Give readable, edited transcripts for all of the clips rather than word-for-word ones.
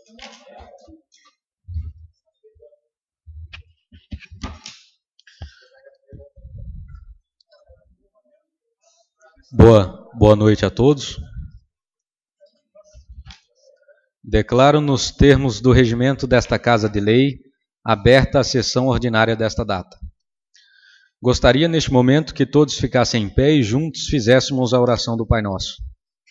Boa noite a todos. Declaro nos termos do regimento desta Casa de Lei aberta a sessão ordinária desta data. Gostaria neste momento que todos ficassem em pé e juntos fizéssemos a oração do Pai Nosso.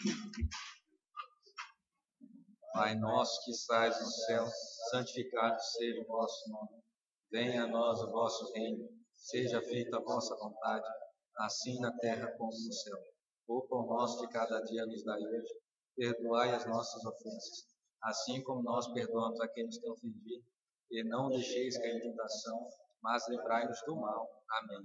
Pai nosso que estais no céu, santificado seja o vosso nome. Venha a nós o vosso reino, seja feita a vossa vontade, assim na terra como no céu. O pão nosso de cada dia nos dai hoje. Perdoai as nossas ofensas, assim como nós perdoamos a quem nos tem ofendido. E não deixeis cair em tentação, mas livrai-nos do mal. Amém.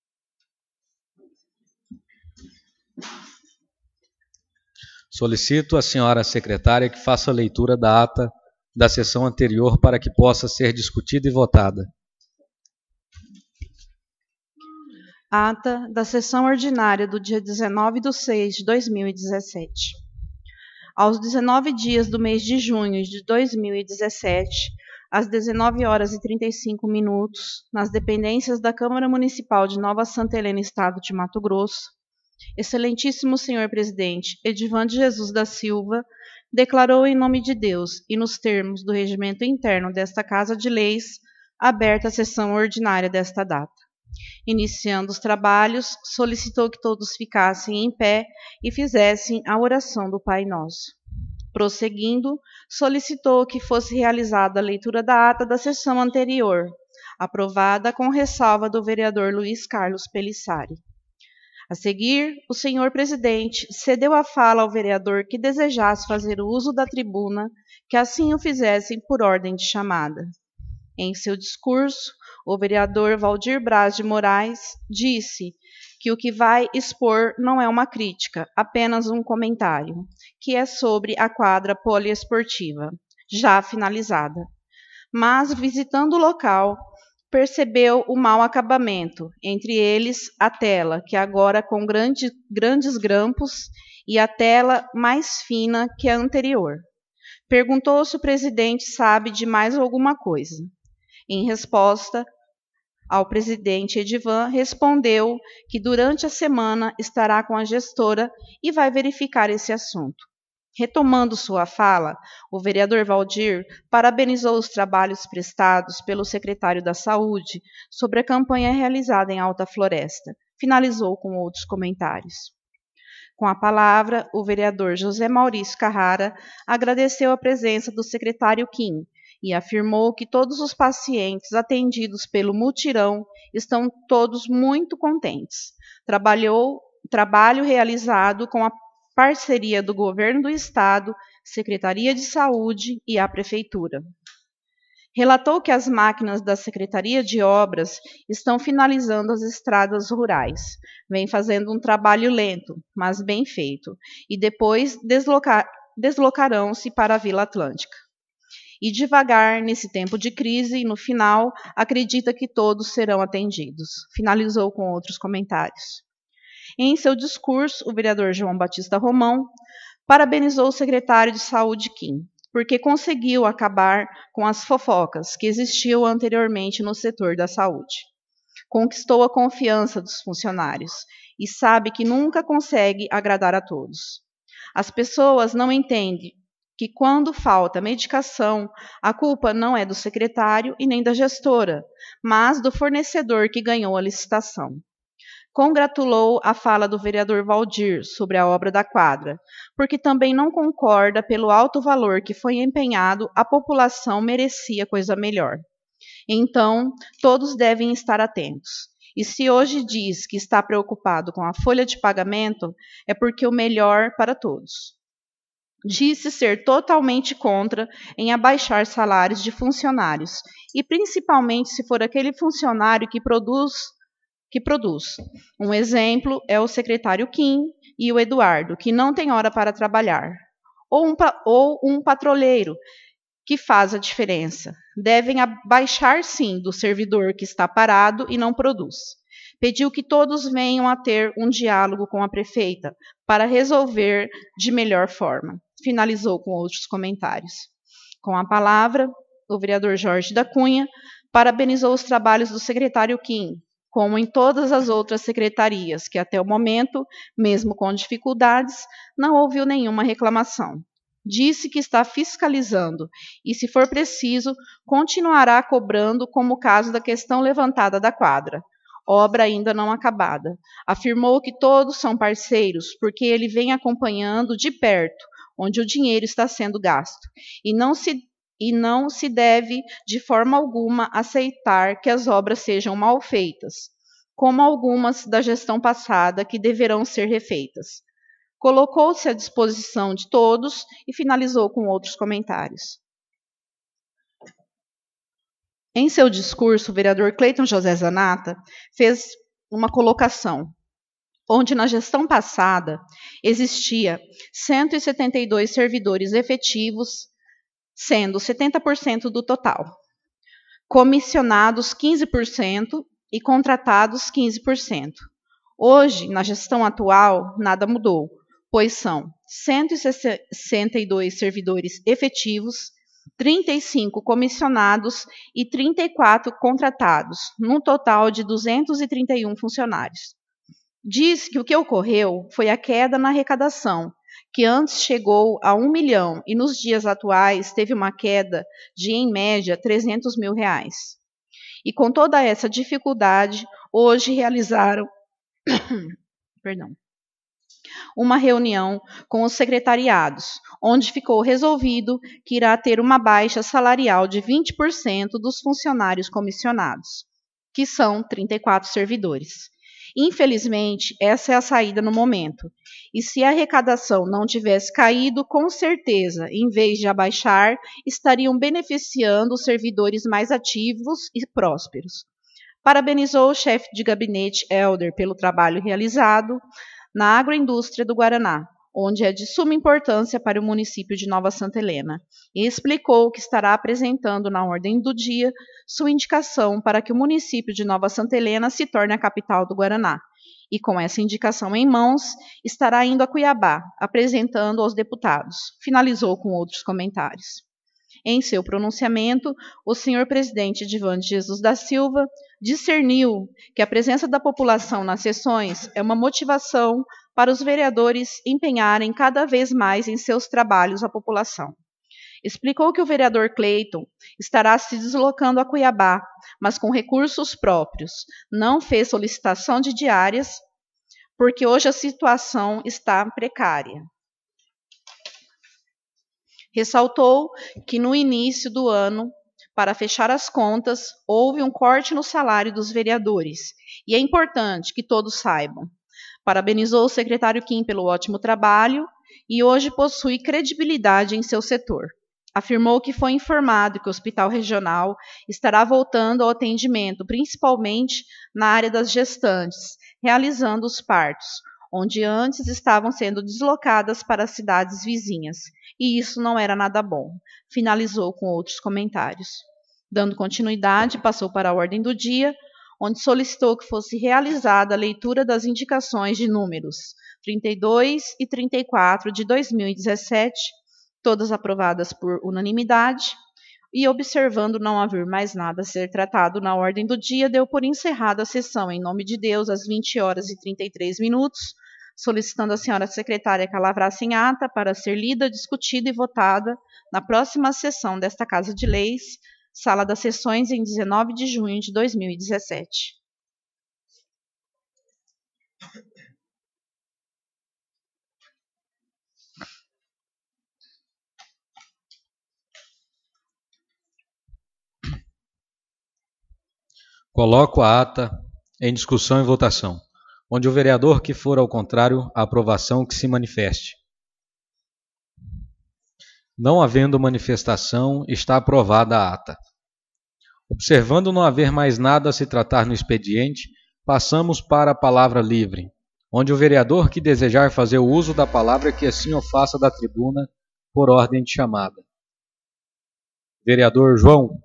Solicito à senhora secretária que faça a leitura da ata da sessão anterior para que possa ser discutida e votada. Ata da sessão ordinária do dia 19/6/2017. Aos 19 dias do mês de junho de 2017, às 19h35, nas dependências da Câmara Municipal de Nova Santa Helena, Estado de Mato Grosso, Excelentíssimo Senhor Presidente Edivan de Jesus da Silva declarou em nome de Deus e nos termos do regimento interno desta Casa de Leis aberta a sessão ordinária desta data. Iniciando os trabalhos, solicitou que todos ficassem em pé e fizessem a oração do Pai Nosso. Prosseguindo, solicitou que fosse realizada a leitura da ata da sessão anterior, aprovada com ressalva do vereador Luiz Carlos Pelissari. A seguir, o senhor presidente cedeu a fala ao vereador que desejasse fazer o uso da tribuna, que assim o fizessem por ordem de chamada. Em seu discurso, o vereador Valdir Braz de Moraes disse que o que vai expor não é uma crítica, apenas um comentário, que é sobre a quadra poliesportiva, já finalizada. Mas, visitando o local, percebeu o mau acabamento, entre eles a tela, que agora com grandes grampos, e a tela mais fina que a anterior. Perguntou se o presidente sabe de mais alguma coisa. Em resposta ao presidente, Edivan respondeu que durante a semana estará com a gestora e vai verificar esse assunto. Retomando sua fala, o vereador Valdir parabenizou os trabalhos prestados pelo secretário da Saúde sobre a campanha realizada em Alta Floresta. Finalizou com outros comentários. Com a palavra, o vereador José Maurício Carrara agradeceu a presença do secretário Kim e afirmou que todos os pacientes atendidos pelo mutirão estão todos muito contentes. Trabalho realizado com a parceria do Governo do Estado, Secretaria de Saúde e a Prefeitura. Relatou que as máquinas da Secretaria de Obras estão finalizando as estradas rurais. Vem fazendo um trabalho lento, mas bem feito, e depois deslocarão-se para a Vila Atlântica. E devagar, nesse tempo de crise, e no final, acredita que todos serão atendidos. Finalizou com outros comentários. Em seu discurso, o vereador João Batista Romão parabenizou o secretário de Saúde, Kim, porque conseguiu acabar com as fofocas que existiam anteriormente no setor da saúde. Conquistou a confiança dos funcionários e sabe que nunca consegue agradar a todos. As pessoas não entendem que quando falta medicação, a culpa não é do secretário e nem da gestora, mas do fornecedor que ganhou a licitação. Congratulou a fala do vereador Valdir sobre a obra da quadra, porque também não concorda pelo alto valor que foi empenhado, a população merecia coisa melhor. Então, todos devem estar atentos. E se hoje diz que está preocupado com a folha de pagamento, é porque o melhor para todos. Disse ser totalmente contra em abaixar salários de funcionários, e principalmente se for aquele funcionário que produz. Um exemplo é o secretário Kim e o Eduardo, que não tem hora para trabalhar. Ou um patrulheiro, que faz a diferença. Devem abaixar, sim, do servidor que está parado e não produz. Pediu que todos venham a ter um diálogo com a prefeita para resolver de melhor forma. Finalizou com outros comentários. Com a palavra, o vereador Jorge da Cunha parabenizou os trabalhos do secretário Kim, como em todas as outras secretarias, que até o momento, mesmo com dificuldades, não ouviu nenhuma reclamação. Disse que está fiscalizando e, se for preciso, continuará cobrando, como o caso da questão levantada da quadra, obra ainda não acabada. Afirmou que todos são parceiros, porque ele vem acompanhando de perto onde o dinheiro está sendo gasto, e não se deve, de forma alguma, aceitar que as obras sejam mal feitas, como algumas da gestão passada que deverão ser refeitas. Colocou-se à disposição de todos e finalizou com outros comentários. Em seu discurso, o vereador Cleiton José Zanata fez uma colocação, onde na gestão passada existia 172 servidores efetivos, sendo 70% do total, comissionados 15% e contratados 15%. Hoje, na gestão atual, nada mudou, pois são 162 servidores efetivos, 35 comissionados e 34 contratados, num total de 231 funcionários. Diz que o que ocorreu foi a queda na arrecadação, que antes chegou a 1 milhão e nos dias atuais teve uma queda de, em média, 300 mil reais. E com toda essa dificuldade, hoje realizaram uma reunião com os secretariados, onde ficou resolvido que irá ter uma baixa salarial de 20% dos funcionários comissionados, que são 34 servidores. Infelizmente, essa é a saída no momento. E se a arrecadação não tivesse caído, com certeza, em vez de abaixar, estariam beneficiando os servidores mais ativos e prósperos. Parabenizou o chefe de gabinete, Helder, pelo trabalho realizado na agroindústria do Guaraná, onde é de suma importância para o município de Nova Santa Helena, e explicou que estará apresentando na ordem do dia sua indicação para que o município de Nova Santa Helena se torne a capital do Guaraná. E com essa indicação em mãos, estará indo a Cuiabá, apresentando aos deputados. Finalizou com outros comentários. Em seu pronunciamento, o senhor presidente Edivande Jesus da Silva discerniu que a presença da população nas sessões é uma motivação para os vereadores empenharem cada vez mais em seus trabalhos à população. Explicou que o vereador Cleiton estará se deslocando a Cuiabá, mas com recursos próprios. Não fez solicitação de diárias, porque hoje a situação está precária. Ressaltou que no início do ano, para fechar as contas, houve um corte no salário dos vereadores, e é importante que todos saibam. Parabenizou o secretário Kim pelo ótimo trabalho e hoje possui credibilidade em seu setor. Afirmou que foi informado que o Hospital Regional estará voltando ao atendimento, principalmente na área das gestantes, realizando os partos, onde antes estavam sendo deslocadas para as cidades vizinhas, e isso não era nada bom. Finalizou com outros comentários. Dando continuidade, passou para a ordem do dia, onde solicitou que fosse realizada a leitura das indicações de números 32 e 34 de 2017, todas aprovadas por unanimidade, e observando não haver mais nada a ser tratado na ordem do dia, deu por encerrada a sessão em nome de Deus às 20 horas e 33 minutos, solicitando à senhora secretária que a lavrasse em ata para ser lida, discutida e votada na próxima sessão desta Casa de Leis, sala das sessões, em 19 de junho de 2017. Coloco a ata em discussão e votação, onde o vereador que for ao contrário à aprovação que se manifeste. Não havendo manifestação, está aprovada a ata. Observando não haver mais nada a se tratar no expediente, passamos para a palavra livre, onde o vereador que desejar fazer o uso da palavra que assim o faça da tribuna por ordem de chamada. Vereador João.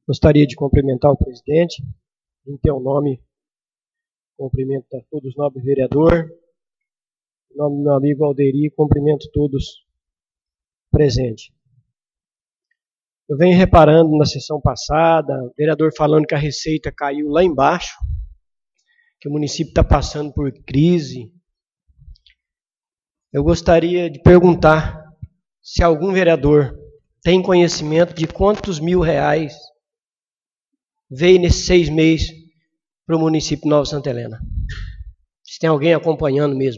Gostaria de cumprimentar o presidente, em teu nome, cumprimento a todos os nobres vereadores, em nome do meu amigo Alderi, cumprimento todos presentes. Eu venho reparando na sessão passada, o vereador falando que a receita caiu lá embaixo, que o município está passando por crise. Eu gostaria de perguntar se algum vereador tem conhecimento de quantos R$ 1.000 veio nesses 6 meses para o município de Nova Santa Helena. Se tem alguém acompanhando mesmo.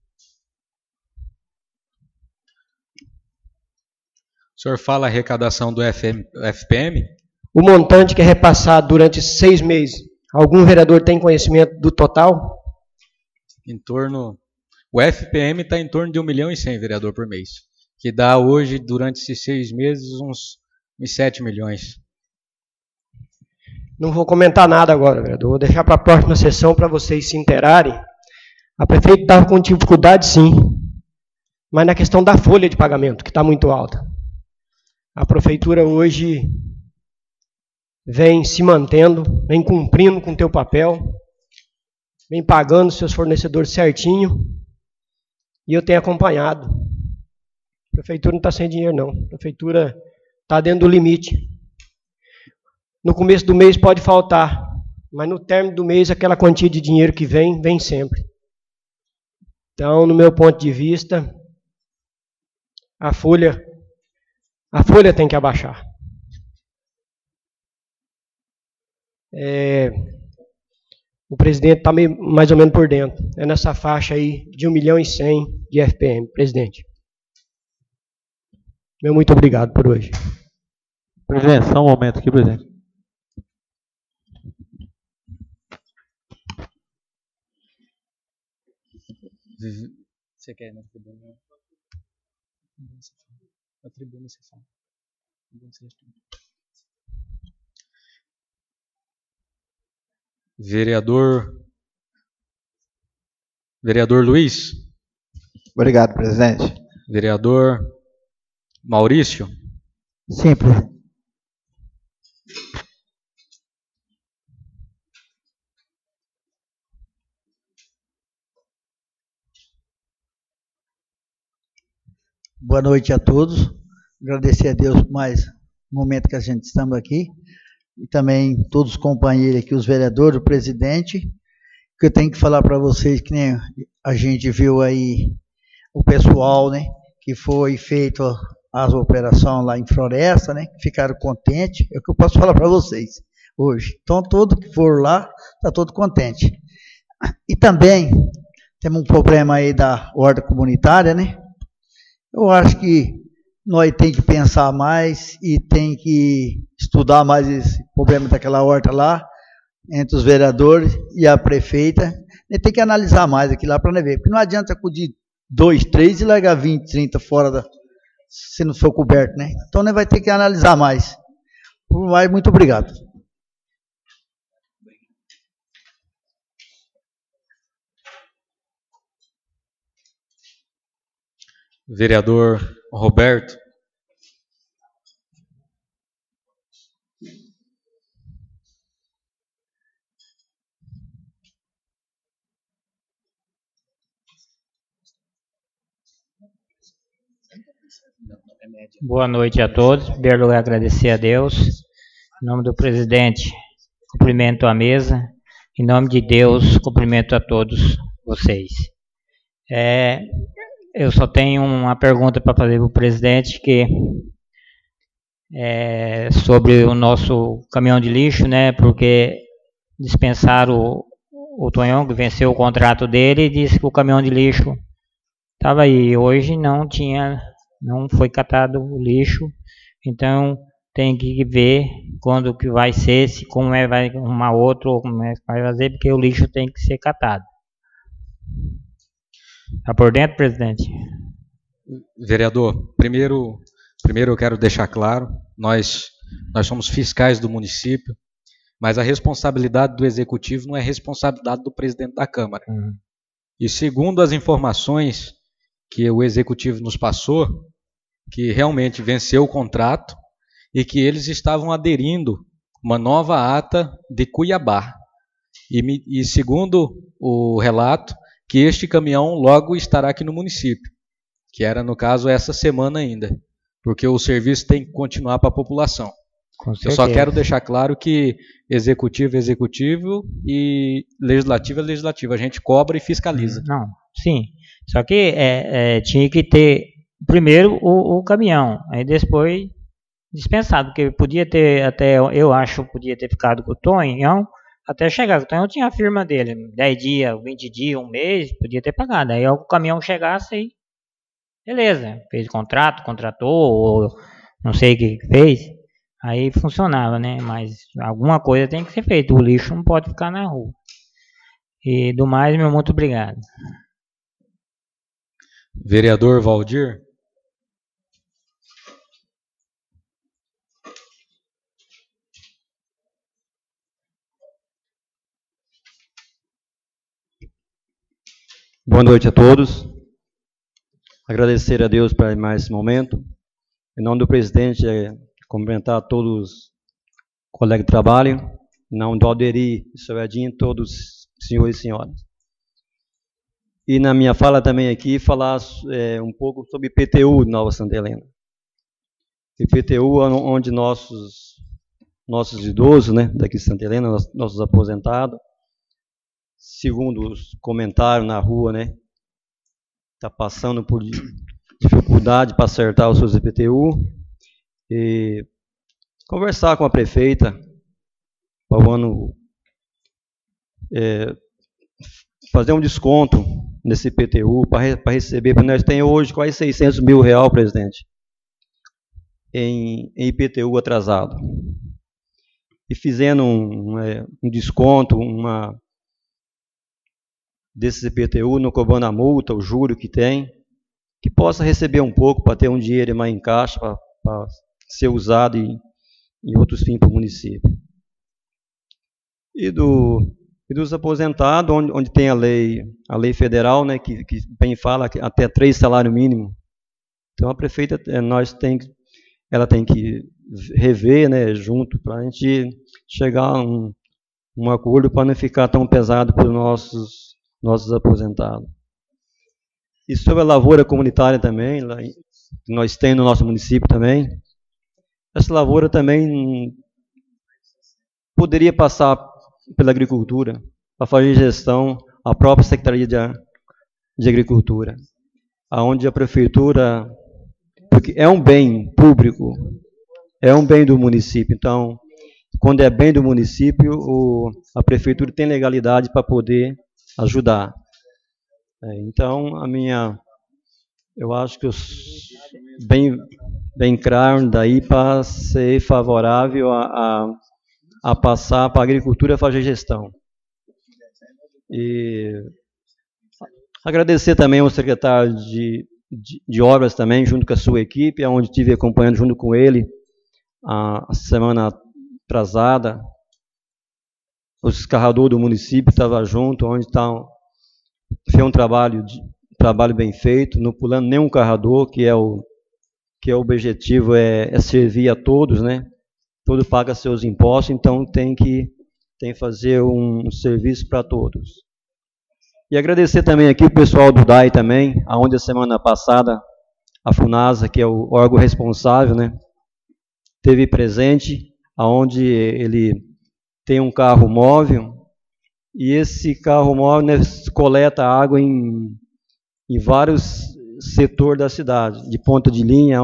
O senhor fala a arrecadação do FPM? O montante que é repassado durante 6 meses, algum vereador tem conhecimento do total? O FPM está em torno de 1.100.000, vereador, por mês. Que dá hoje, durante esses 6 meses, uns 7 milhões. Não vou comentar nada agora, vereador. Vou deixar para a próxima sessão para vocês se inteirarem. A prefeita estava com dificuldade, sim. Mas na questão da folha de pagamento, que está muito alta. A prefeitura hoje vem se mantendo, vem cumprindo com o teu papel, vem pagando seus fornecedores certinho. E eu tenho acompanhado. A prefeitura não está sem dinheiro, não. A prefeitura está dentro do limite. No começo do mês pode faltar, mas no término do mês aquela quantia de dinheiro que vem, vem sempre. Então, no meu ponto de vista, a folha tem que abaixar. O presidente está mais ou menos por dentro. É nessa faixa aí de 1.100.000 de FPM, presidente. Meu muito obrigado por hoje. Presidente, só um momento aqui, presidente. Você quer ir na tribuna? Na tribuna você fala. Vereador Luiz. Obrigado, presidente. Vereador Maurício. Sim, presidente. Boa noite a todos. Agradecer a Deus por mais um momento que a gente estamos aqui. E também todos os companheiros aqui, os vereadores, o presidente. Que eu tenho que falar para vocês que nem a gente viu aí o pessoal, né? Que foi feito as operações lá em Floresta, né? Ficaram contentes. É o que eu posso falar para vocês hoje. Então, todo que for lá, está todo contente. E também temos um problema aí da horta comunitária, né? Eu acho que nós temos que pensar mais e tem que estudar mais esse problema daquela horta lá, entre os vereadores e a prefeita. E tem que analisar mais aqui lá para nós ver. Porque não adianta acudir 2, 3 e largar 20, 30 fora se não for coberto, né? Então nós vai ter que analisar mais. Por mais, muito obrigado. Vereador Roberto. Boa noite a todos. Em primeiro lugar, agradecer a Deus. Em nome do presidente, cumprimento a mesa. Em nome de Deus, cumprimento a todos vocês. Eu só tenho uma pergunta para fazer para o presidente, que é sobre o nosso caminhão de lixo, né? Porque dispensaram o Tonhão, que venceu o contrato dele, e disse que o caminhão de lixo estava aí. Hoje não foi catado o lixo, então tem que ver quando que vai ser, como vai arrumar outro, ou como é que vai fazer, porque o lixo tem que ser catado. Está por dentro, presidente? Vereador, primeiro eu quero deixar claro, nós somos fiscais do município, mas a responsabilidade do executivo não é responsabilidade do presidente da Câmara. E segundo as informações que o executivo nos passou, que realmente venceu o contrato e que eles estavam aderindo uma nova ata de Cuiabá. E segundo o relato, que este caminhão logo estará aqui no município, que era, no caso, essa semana ainda, porque o serviço tem que continuar para a população. Eu só quero deixar claro que executivo é executivo e legislativo é legislativo. A gente cobra e fiscaliza. Não, sim. Só que tinha que ter primeiro o caminhão, aí depois dispensado, porque podia ter até, eu acho, podia ter ficado com o Tonhão até chegar. O Tonhão tinha a firma dele, 10 dias, 20 dias, um mês, podia ter pagado. Aí o caminhão chegasse aí, beleza, fez contrato, contratou, ou não sei o que fez, aí funcionava, né? Mas alguma coisa tem que ser feita, o lixo não pode ficar na rua. E do mais, meu muito obrigado. Vereador Valdir. Boa noite a todos. Agradecer a Deus por mais esse momento. Em nome do presidente, cumprimentar a todos os colegas de trabalho. Em nome do Alderi e seu Edinho, todos os senhores e senhoras. E na minha fala também aqui, falar um pouco sobre IPTU de Nova Santa Helena. IPTU, onde nossos idosos, né, daqui de Santa Helena, nossos aposentados, segundo os comentários na rua, né, está passando por dificuldade para acertar os seus IPTU, e conversar com a prefeita para o ano fazer um desconto nesse IPTU para receber, porque nós temos hoje quase 600 mil reais, presidente, em IPTU atrasado. E fizendo um desconto, desses IPTU, não cobrando a multa, o juro que tem, que possa receber um pouco para ter um dinheiro mais em caixa, para ser usado em outros fins para o município. E dos aposentados, onde tem a lei federal, né, que bem fala que até 3 salários mínimos. Então a prefeita, ela tem que rever, né, junto, para a gente chegar a um acordo para não ficar tão pesado para os nossos aposentados. E sobre a lavoura comunitária também, nós temos no nosso município também, essa lavoura também poderia passar pela agricultura, para fazer gestão, a própria Secretaria de Agricultura, aonde a prefeitura, porque é um bem público, é um bem do município, então, quando é bem do município, a prefeitura tem legalidade para poder ajudar. Então, eu acho que bem claro daí para ser favorável a passar para a agricultura fazer gestão. E agradecer também ao secretário de obras também, junto com a sua equipe, onde estive acompanhando junto com ele a semana atrasada. O escarrador do município estava junto, onde fez um trabalho bem feito, não pulando nenhum carrador, que é o objetivo é servir a todos, né? Todo paga seus impostos, então tem que fazer um serviço para todos. E agradecer também aqui o pessoal do DAI também, aonde a semana passada a FUNASA, que é o órgão responsável, né, teve presente, aonde ele tem um carro móvel, e esse carro móvel, né, coleta água em vários setores da cidade, de ponta de linha,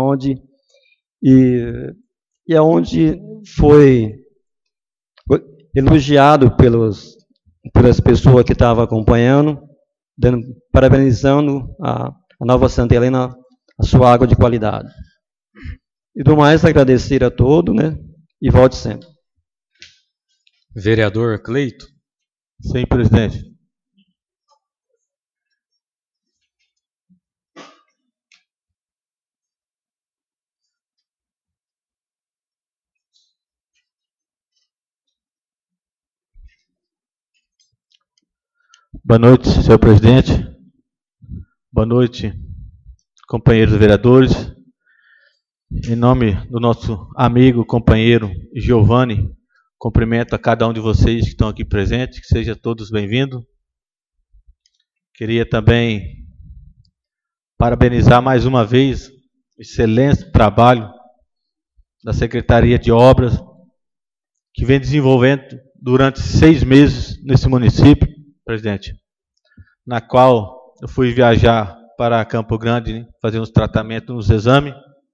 e aonde foi elogiado pelas pessoas que estavam acompanhando, parabenizando a Nova Santa Helena, a sua água de qualidade. E do mais, agradecer a todos, né, e volte sempre. Vereador Cleito. Sim, presidente. Boa noite, senhor presidente. Boa noite, companheiros vereadores. Em nome do nosso amigo, companheiro Giovanni, Cumprimento a cada um de vocês que estão aqui presentes, que sejam todos bem-vindos. Queria também parabenizar mais uma vez o excelente trabalho da Secretaria de Obras, que vem desenvolvendo durante 6 meses nesse município, presidente, na qual eu fui viajar para Campo Grande, fazer uns tratamentos, uns exames,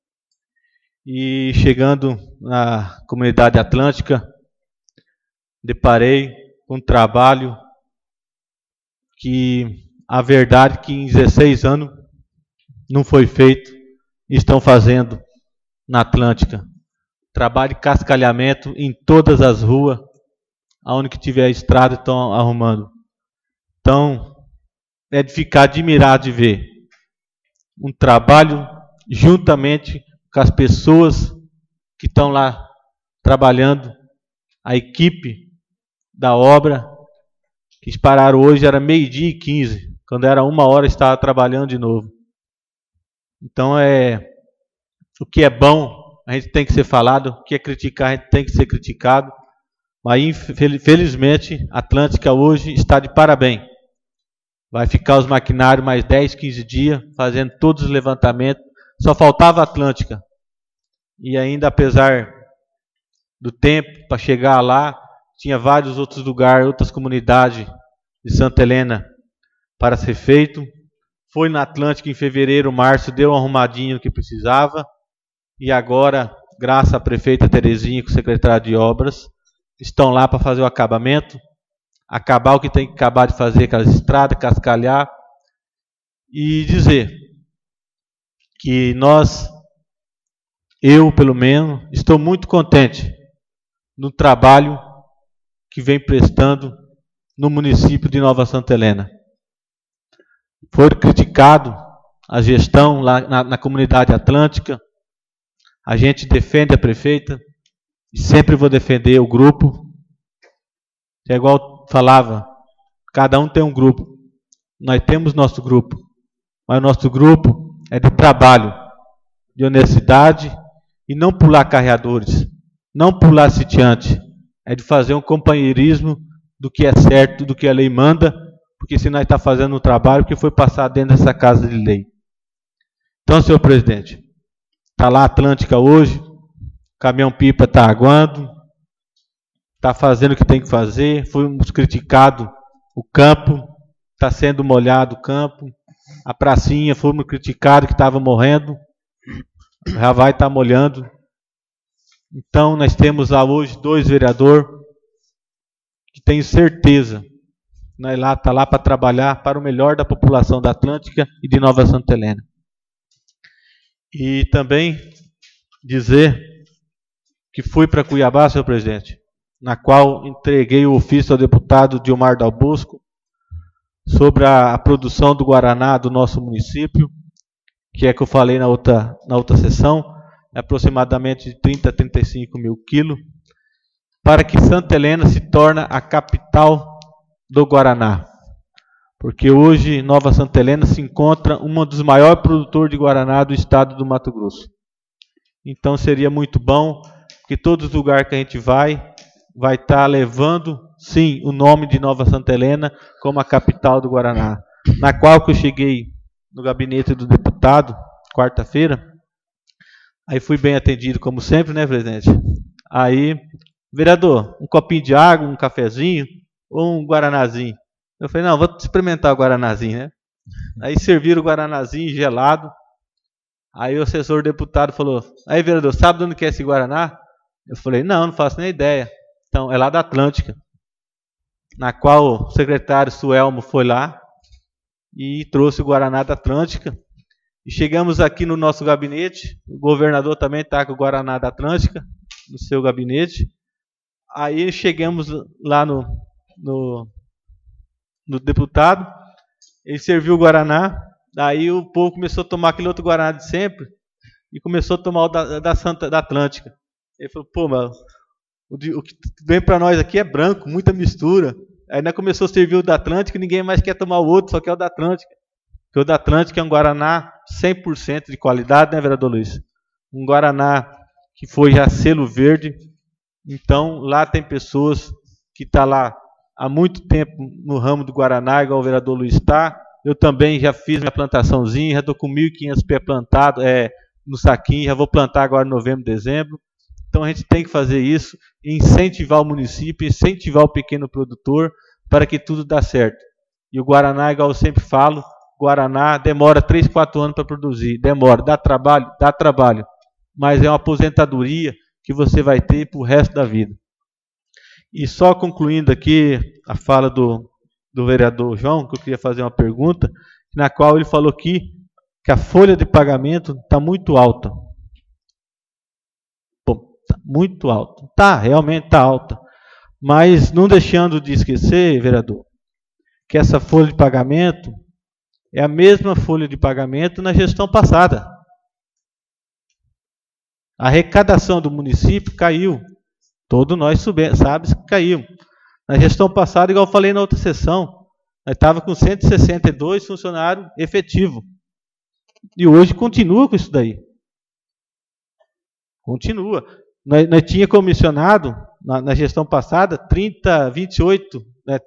e chegando na comunidade atlântica, deparei com um trabalho que, a verdade, que em 16 anos não foi feito, e estão fazendo na Atlântica. Trabalho de cascalhamento em todas as ruas, aonde que tiver a estrada, estão arrumando. Então, é de ficar admirado de ver um trabalho juntamente com as pessoas que estão lá trabalhando, a equipe da obra, que pararam hoje, era 12h15, quando era 1h estava trabalhando de novo. Então, o que é bom, a gente tem que ser falado, o que é criticar, a gente tem que ser criticado, mas infelizmente a Atlântica hoje está de parabéns. Vai ficar os maquinários mais 10, 15 dias, fazendo todos os levantamentos, só faltava a Atlântica. E ainda, apesar do tempo para chegar lá, tinha vários outros lugares, outras comunidades de Santa Helena para ser feito. Foi na Atlântica em fevereiro, março, deu um arrumadinho que precisava. E agora, graças à prefeita Terezinha e com o secretário de obras, estão lá para fazer o acabamento, acabar o que tem que acabar de fazer, aquelas estradas, cascalhar, e dizer que eu pelo menos, estou muito contente no trabalho que vem prestando no município de Nova Santa Helena. Foi criticado a gestão lá na comunidade atlântica, a gente defende a prefeita, e sempre vou defender o grupo. É igual falava, cada um tem um grupo. Nós temos nosso grupo, mas o nosso grupo é de trabalho, de honestidade, e não pular carreadores, não pular sitiante. É de fazer um companheirismo do que é certo, do que a lei manda, porque se nós estamos fazendo um trabalho que foi passado dentro dessa casa de lei. Então, senhor presidente, está lá a Atlântica hoje, o caminhão-pipa está aguando, está fazendo o que tem que fazer, fomos criticados o campo, está sendo molhado o campo, a pracinha, fomos criticados que estava morrendo, já vai estar molhando. Então, nós temos lá hoje 2 vereadores, que tenho certeza, nós está lá para trabalhar para o melhor da população da Atlântica e de Nova Santa Helena. E também dizer que fui para Cuiabá, senhor presidente, na qual entreguei o ofício ao deputado Dilmar Dal Bosco sobre a produção do Guaraná do nosso município, que é que eu falei na outra sessão, é aproximadamente de 30 a 35 mil quilos, para que Santa Helena se torne a capital do Guaraná. Porque hoje Nova Santa Helena se encontra um dos maiores produtores de Guaraná do estado do Mato Grosso. Então seria muito bom que todos os lugares que a gente vai estar levando, sim, o nome de Nova Santa Helena como a capital do Guaraná. Na qual que eu cheguei no gabinete do deputado, quarta-feira, aí fui bem atendido como sempre, né, presidente? Aí, vereador, um copinho de água, um cafezinho ou um guaranazinho? Eu falei, não, vou experimentar o guaranazinho, né? Aí serviram o guaranazinho gelado. Aí o assessor deputado falou, aí vereador, sabe de onde que é esse guaraná? Eu falei, não faço nem ideia. Então, é lá da Atlântica, na qual o secretário Suelmo foi lá e trouxe o guaraná da Atlântica. E chegamos aqui no nosso gabinete, o governador também está com o guaraná da Atlântica, no seu gabinete. Aí chegamos lá no deputado, ele serviu o guaraná, daí o povo começou a tomar aquele outro guaraná de sempre, e começou a tomar o da Atlântica. Ele falou, pô, mas o que vem para nós aqui é branco, muita mistura. Aí nós começou a servir o da Atlântica e ninguém mais quer tomar o outro, só quer o da Atlântica. Porque o da Atlântica é um guaraná 100% de qualidade, né, vereador Luiz? Um guaraná que foi já selo verde, Então, lá tem pessoas que estão lá há muito tempo no ramo do Guaraná, igual o vereador Luiz está. Eu também já fiz minha plantaçãozinha, já estou com 1.500 pés plantados no saquinho, já vou plantar agora em novembro, dezembro. Então a gente tem que fazer isso, incentivar o município, incentivar o pequeno produtor para que tudo dê certo. E o Guaraná, igual eu sempre falo, Guaraná demora 3, 4 anos para produzir. Demora, dá trabalho. Mas é uma aposentadoria que você vai ter para o resto da vida. E só concluindo aqui a fala do vereador João, que eu queria fazer uma pergunta, na qual ele falou aqui que a folha de pagamento está muito alta. Pô, tá muito alta. Tá, realmente está alta. Mas não deixando de esquecer, vereador, que essa folha de pagamento é a mesma folha de pagamento na gestão passada. A arrecadação do município caiu. Todos nós sabemos que caiu. Na gestão passada, igual eu falei na outra sessão, nós estávamos com 162 funcionários efetivos. E hoje continua com isso daí. Continua. Nós tínhamos comissionado, na gestão passada, 28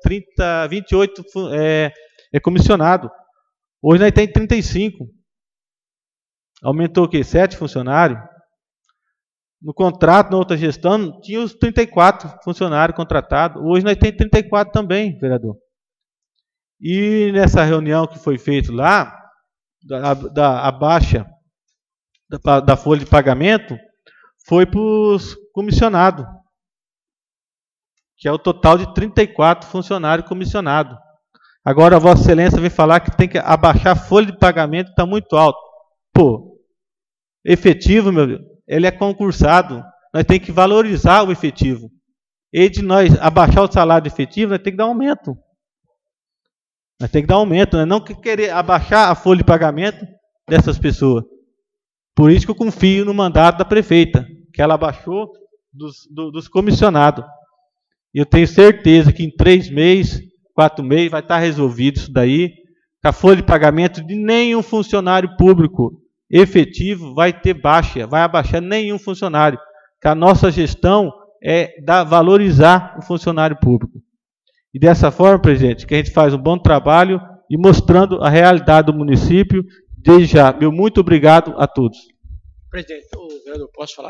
comissionado. Hoje nós temos 35. Aumentou o quê? 7 funcionários. No contrato, na outra gestão, tinha os 34 funcionários contratados. Hoje nós temos 34 também, vereador. E nessa reunião que foi feita lá, a baixa da folha de pagamento, foi para os comissionados, que é o total de 34 funcionários comissionados. Agora a Vossa Excelência vem falar que tem que abaixar a folha de pagamento, está muito alto. Pô, efetivo, meu Deus, ele é concursado, nós temos que valorizar o efetivo. E de nós abaixar o salário efetivo, nós temos que dar aumento. Nós temos que dar aumento, não querer abaixar a folha de pagamento dessas pessoas. Por isso que eu confio no mandato da prefeita, que ela abaixou dos comissionados. E eu tenho certeza que em 3 meses, 4 meses, vai estar resolvido isso daí. A folha de pagamento de nenhum funcionário público efetivo vai ter baixa, vai abaixar nenhum funcionário. Que a nossa gestão é valorizar o funcionário público. E dessa forma, presidente, que a gente faz um bom trabalho e mostrando a realidade do município. Desde já, meu muito obrigado a todos. Presidente, vereador, posso falar?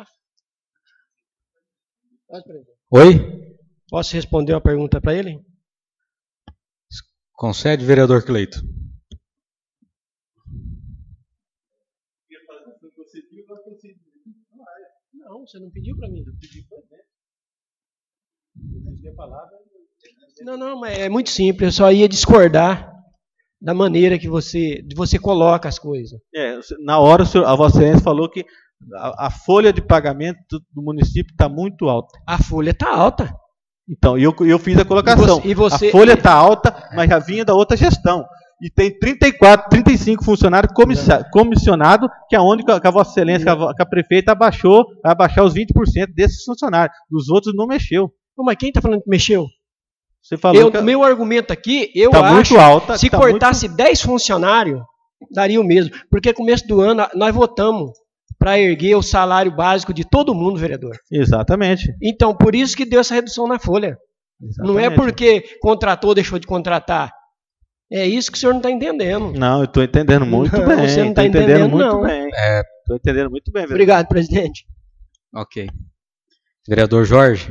Pode, presidente. Oi? Posso responder uma pergunta para ele? Concede, vereador Cleito. Não, você não pediu para mim. Eu pedi para ele. Não, mas é muito simples. Eu só ia discordar da maneira que você coloca as coisas. Na hora, a Vossa Excelência falou que a folha de pagamento do município está muito alta. A folha está alta. Então, eu fiz a colocação. A folha está alta, mas já vinha da outra gestão. E tem 35 funcionários comissionados, que é onde a Vossa Excelência, que a prefeita abaixou, vai abaixar os 20% desses funcionários. Os outros não mexeu. Mas quem está falando que mexeu? Você falou que meu argumento aqui, eu tá acho muito alta, se cortasse 10 funcionários, daria o mesmo. Porque no começo do ano nós votamos para erguer o salário básico de todo mundo, vereador. Exatamente. Então, por isso que deu essa redução na folha. Exatamente. Não é porque contratou ou deixou de contratar. É isso que o senhor não está entendendo. Não, eu estou entendendo muito bem. Você não está entendendo muito não. Bem. Estou entendendo muito bem, vereador. Obrigado, presidente. Ok. Vereador Jorge.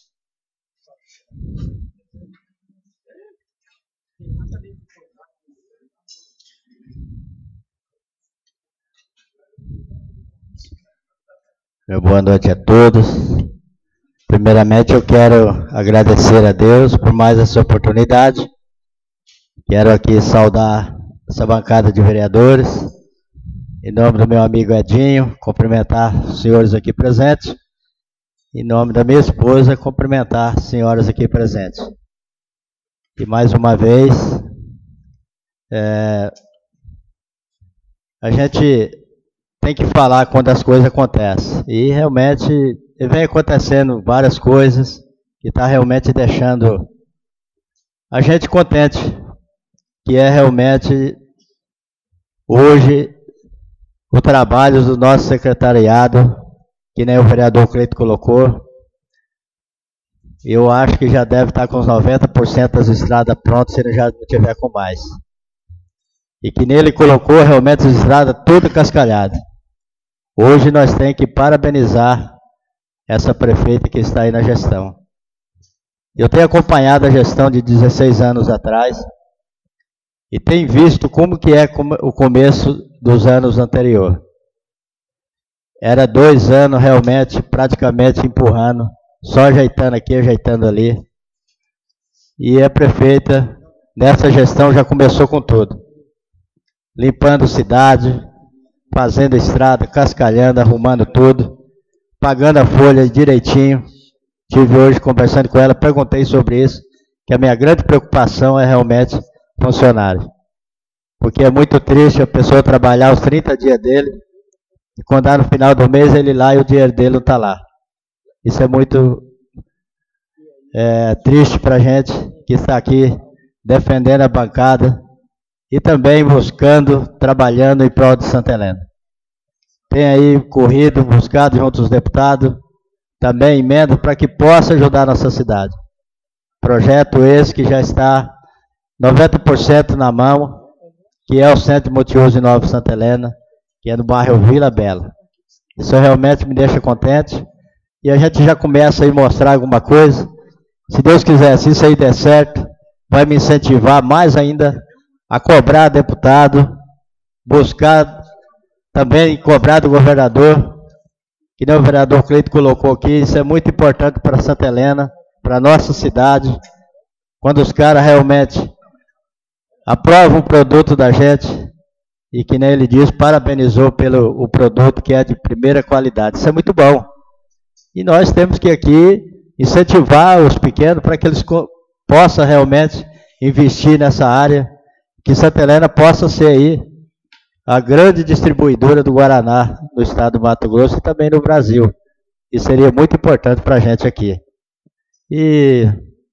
Boa noite a todos. Primeiramente, eu quero agradecer a Deus por mais essa oportunidade. Quero aqui saudar essa bancada de vereadores, em nome do meu amigo Edinho, cumprimentar os senhores aqui presentes. Em nome da minha esposa, cumprimentar as senhoras aqui presentes. E mais uma vez, a gente tem que falar quando as coisas acontecem. E realmente vem acontecendo várias coisas que está realmente deixando a gente contente. Que é realmente hoje o trabalho do nosso secretariado, que nem o vereador Cleito colocou, eu acho que já deve estar com uns 90% das estradas prontas, se ele já não tiver com mais. E que nele colocou realmente as estradas todas cascalhadas. Hoje nós temos que parabenizar essa prefeita que está aí na gestão. Eu tenho acompanhado a gestão de 16 anos atrás e tenho visto como que é o começo dos anos anteriores. Era 2 anos realmente, praticamente empurrando, só ajeitando aqui, ajeitando ali. E a prefeita, nessa gestão, já começou com tudo. Limpando cidade, fazendo estrada, cascalhando, arrumando tudo, pagando a folha direitinho. Estive hoje conversando com ela, perguntei sobre isso, que a minha grande preocupação é realmente funcionário. Porque é muito triste a pessoa trabalhar os 30 dias dele, e quando dá no final do mês ele lá e o dinheiro dele não está lá. Isso é muito triste para a gente que está aqui defendendo a bancada e também buscando, trabalhando em prol de Santa Helena. Tem aí corrido, buscado junto aos deputados, também emenda para que possa ajudar a nossa cidade. Projeto esse que já está 90% na mão, que é o Centro de Multiuso de Nova Santa Helena, que é no bairro Vila Bela. Isso realmente me deixa contente. E a gente já começa a mostrar alguma coisa. Se Deus quiser, se isso aí der certo, vai me incentivar mais ainda a cobrar deputado, buscar também cobrar do governador, que nem o vereador Cleito colocou aqui. Isso é muito importante para Santa Helena, para a nossa cidade. Quando os caras realmente aprovam o produto da gente, e que nem ele diz, parabenizou pelo o produto que é de primeira qualidade. Isso é muito bom. E nós temos que aqui incentivar os pequenos para que eles possam realmente investir nessa área, que Santa Helena possa ser aí a grande distribuidora do Guaraná no estado do Mato Grosso e também no Brasil. Isso seria muito importante para a gente aqui. E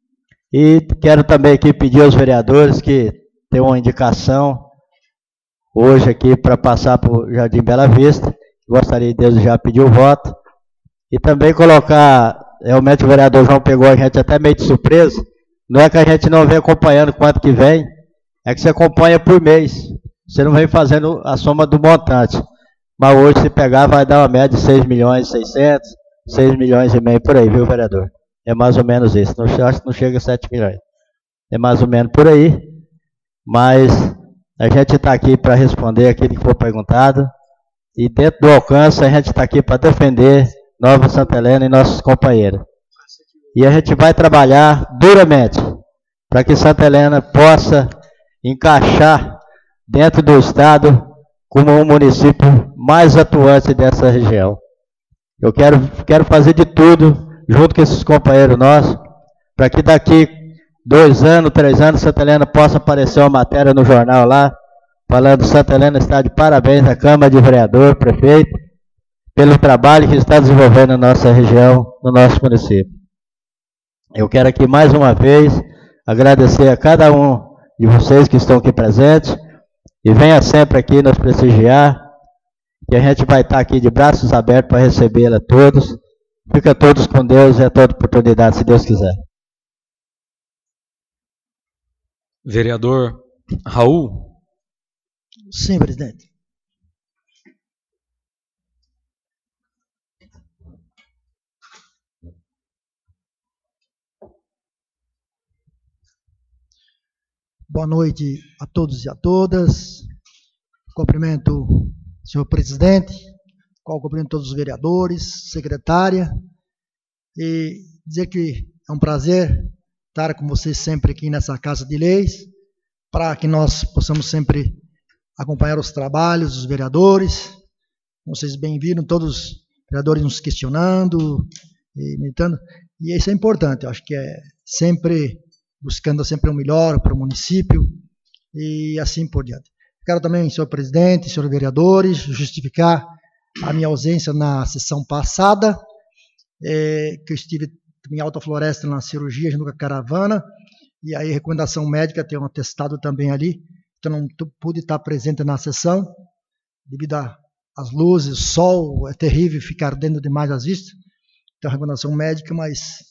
quero também aqui pedir aos vereadores que tenham uma indicação hoje aqui para passar para o Jardim Bela Vista. Gostaria de Deus já pedir o voto. E também colocar, realmente o vereador João pegou a gente até meio de surpresa, não é que a gente não vem acompanhando quanto que vem, é que você acompanha por mês, você não vem fazendo a soma do montante, mas hoje se pegar vai dar uma média de 6 milhões e 600, 6 milhões e meio por aí, viu vereador? É mais ou menos isso, não, acho que não chega a 7 milhões, é mais ou menos por aí, mas a gente está aqui para responder aquilo que for perguntado, e dentro do alcance a gente está aqui para defender Nova Santa Helena e nossos companheiros. E a gente vai trabalhar duramente para que Santa Helena possa encaixar dentro do estado como um município mais atuante dessa região. Eu quero fazer de tudo, junto com esses companheiros nossos, para que daqui 2 anos, 3 anos, Santa Helena possa aparecer uma matéria no jornal lá, falando Santa Helena está de parabéns à Câmara de Vereador, prefeito, pelo trabalho que está desenvolvendo na nossa região, no nosso município. Eu quero aqui mais uma vez agradecer a cada um de vocês que estão aqui presentes e venha sempre aqui nos prestigiar, que a gente vai estar aqui de braços abertos para recebê-la todos. Fica todos com Deus e a toda oportunidade, se Deus quiser. Vereador Raul. Sim, presidente. Boa noite a todos e a todas. Cumprimento o senhor presidente, cumprimento todos os vereadores, secretária, e dizer que é um prazer estar com vocês sempre aqui nessa Casa de Leis, para que nós possamos sempre acompanhar os trabalhos dos vereadores. Vocês bem viram, todos os vereadores nos questionando, imitando, e isso é importante, eu acho que é sempre buscando sempre o melhor para o município e assim por diante. Quero também, senhor presidente, senhores vereadores, justificar a minha ausência na sessão passada, que eu estive em Alta Floresta na cirurgia junto com a caravana, e aí recomendação médica, tem um atestado também ali, então não pude estar presente na sessão, devido às luzes, o sol, é terrível ficar ardendo demais as vistas, então recomendação médica, mas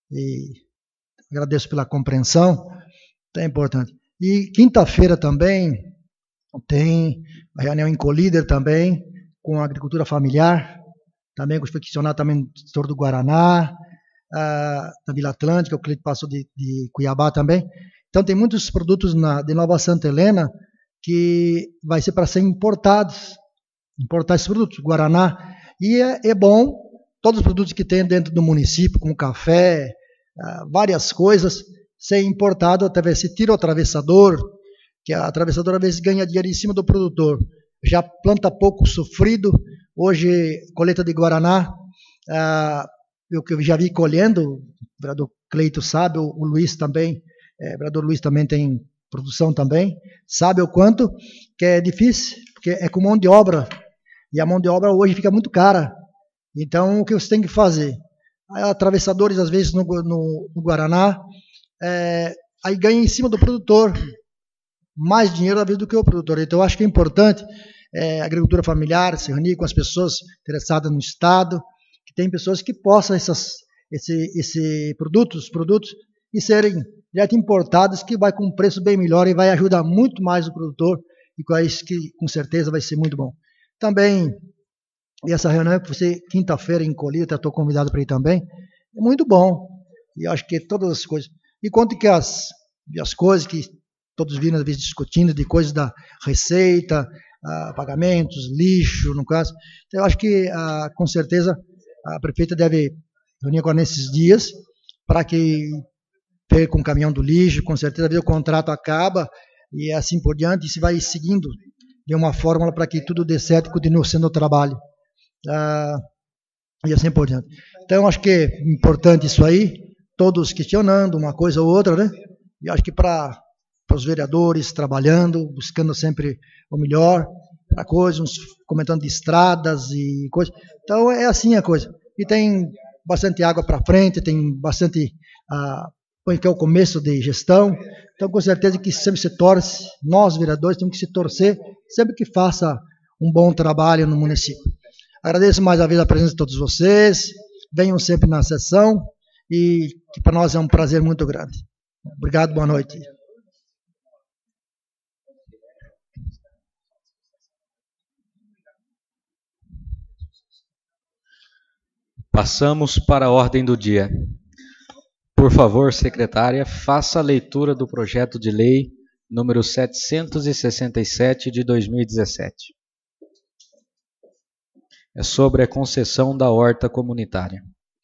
E agradeço pela compreensão, é importante. E quinta-feira também tem a reunião em Colíder também, com a agricultura familiar, também com os profissionais também do setor do Guaraná, da Vila Atlântica, o cliente passou de Cuiabá também. Então tem muitos produtos de Nova Santa Helena que vai ser para ser importar esses produtos, Guaraná, e é bom, todos os produtos que tem dentro do município, como café, várias coisas, ser importado através, se tira o atravessador, que a atravessadora às vezes ganha dinheiro em cima do produtor, já planta pouco sofrido, hoje colheita de Guaraná, eu já vi colhendo, o vereador Cleito sabe, o Luiz também, o vereador Luiz também tem produção também, sabe o quanto que é difícil, porque é com mão de obra, e a mão de obra hoje fica muito cara, então o que você tem que fazer? Atravessadores às vezes no Guaraná, aí ganha em cima do produtor, mais dinheiro às vezes do que o produtor, então eu acho que é importante a agricultura familiar, se reunir com as pessoas interessadas no Estado, que tem pessoas que possam esses produtos e serem direto importados, que vai com um preço bem melhor e vai ajudar muito mais o produtor, e com isso que com certeza vai ser muito bom. Também, essa reunião que você, quinta-feira em Colíder, estou convidado para ir também, é muito bom, e acho que todas as coisas, e quanto que as coisas que todos viram às vezes discutindo, de coisas da receita, pagamentos, lixo, no caso, então eu acho que com certeza a prefeita deve reunir agora nesses dias, para que veja com o caminhão do lixo, com certeza o contrato acaba, e assim por diante, e se vai seguindo de uma fórmula para que tudo dê certo e continue sendo o trabalho. E assim por diante. Então, acho que é importante isso aí, todos questionando uma coisa ou outra, né? E acho que para os vereadores trabalhando, buscando sempre o melhor, para coisas, uns comentando de estradas e coisas. Então, é assim a coisa. E tem bastante água para frente, tem bastante, que é o começo de gestão. Então, com certeza que sempre se torce, nós, vereadores, temos que se torcer, sempre que faça um bom trabalho no município. Agradeço mais uma vez a presença de todos vocês, venham sempre na sessão, e que para nós é um prazer muito grande. Obrigado, boa noite. Passamos para a ordem do dia. Por favor, secretária, faça a leitura do projeto de lei número 767 de 2017. É sobre a concessão da horta comunitária.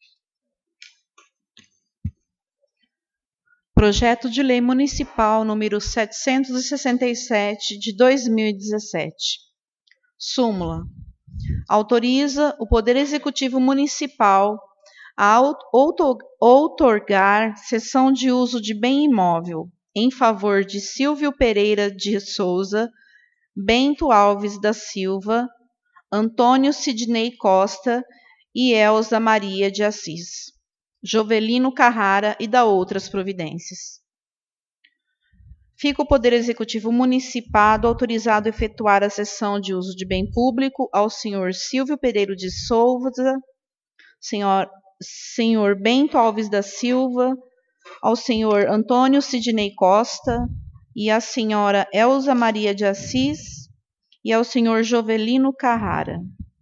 Projeto de Lei Municipal número 767 de 2017. Súmula. Autoriza o Poder Executivo Municipal a outorgar cessão de uso de bem imóvel em favor de Silvio Pereira de Souza, Bento Alves da Silva, Antônio Sidney Costa e Elza Maria de Assis, Jovelino Carrara e da outras providências. Fica o Poder Executivo Municipal autorizado a efetuar a cessão de uso de bem público ao senhor Silvio Pereira de Souza, senhor Bento Alves da Silva, ao senhor Antônio Sidney Costa e à senhora Elza Maria de Assis e ao senhor Jovelino Carrara.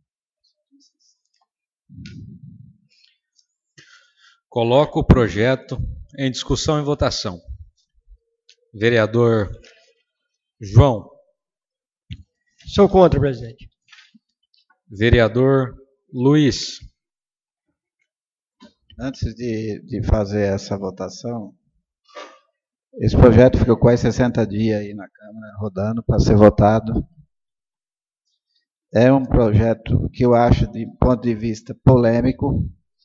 Coloco o projeto em discussão e votação. Vereador João. Sou contra, presidente. Vereador Luiz. Antes de fazer essa votação, esse projeto ficou quase 60 dias aí na Câmara, rodando para ser votado. É um projeto que eu acho, de ponto de vista polêmico,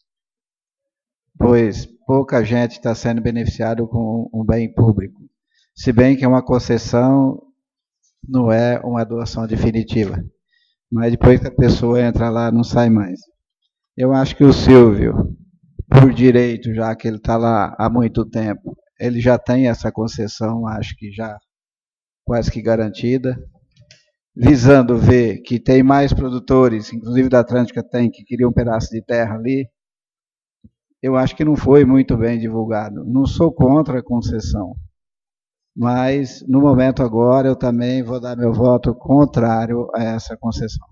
pois pouca gente está sendo beneficiada com um bem público. Se bem que é uma concessão, não é uma doação definitiva. Mas depois que a pessoa entra lá, não sai mais. Eu acho que o Silvio, por direito, já que ele está lá há muito tempo, ele já tem essa concessão, acho que já quase que garantida. Visando ver que tem mais produtores, inclusive da Atlântica tem, que queriam um pedaço de terra ali, eu acho que não foi muito bem divulgado. Não sou contra a concessão, mas no momento agora eu também vou dar meu voto contrário a essa concessão.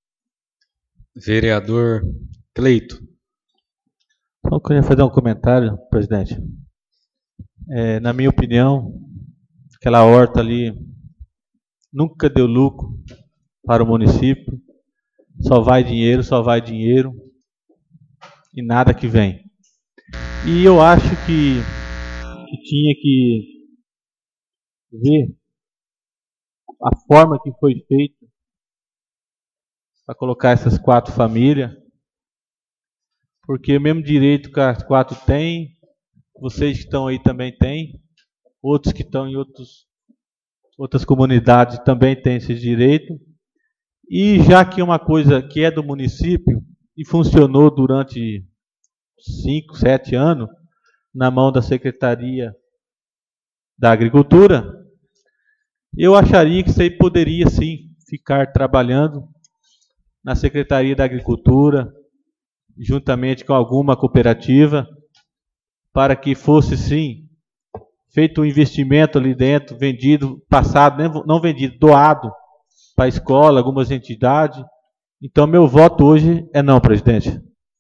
Vereador Cleito. Eu queria fazer um comentário, presidente. Na minha opinião, aquela horta ali nunca deu lucro para o município. Só vai dinheiro e nada que vem. E eu acho que tinha que ver a forma que foi feita para colocar essas 4 famílias, porque o mesmo direito que as 4 têm, vocês que estão aí também têm, outros que estão em outras comunidades também têm esse direito. E já que uma coisa que é do município e funcionou durante 5, 7 anos na mão da Secretaria da Agricultura, eu acharia que isso aí poderia sim ficar trabalhando na Secretaria da Agricultura, juntamente com alguma cooperativa, para que fosse sim feito um investimento ali dentro, vendido, passado, não vendido, doado para a escola, algumas entidades. Então, meu voto hoje é não, presidente.